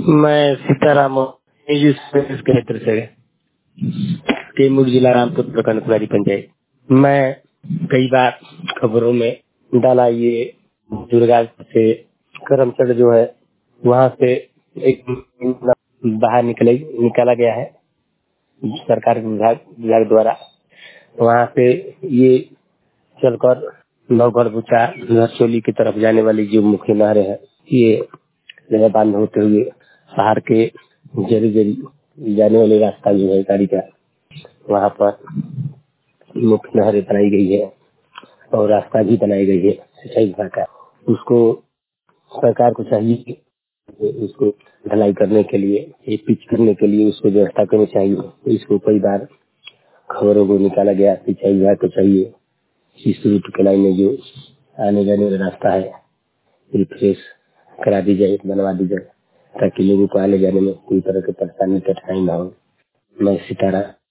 मैं सीताराम के क्षेत्र से कैमूर जिला रामपुर प्रखंड कुरारी पंचायत। मैं कई बार खबरों में डाला ये दुर्गा से करमचट जो है वहाँ से एक बाहर निकाला गया है सरकार के विभाग द्वारा। वहाँ से ये चलकर नवगढ़ बुचा नरचोली की तरफ जाने वाली जो मुख्य नहरें है ये नहर बांध होते हुए शहर के जरी जरी जाने वाले रास्ता जो है गाड़ी का वहाँ पर मुख्य नहरें बनाई गई है और रास्ता भी बनाई गई है सिंचाई विभाग का। उसको सरकार को चाहिए उसको ढलाई करने के लिए एक पिच करने के लिए उसको व्यवस्था करनी चाहिए। इसको कई बार खबरों को निकाला गया। सिंचाई विभाग को चाहिए इस रूट के लाइन में जो आने जाने वाला रास्ता है रिफ्रेश करा दी जाए, बनवा दी जाए ताकि लोगों को आने जाने में कोई तरह की परेशानी कठिनाई न हो। मैं सितारा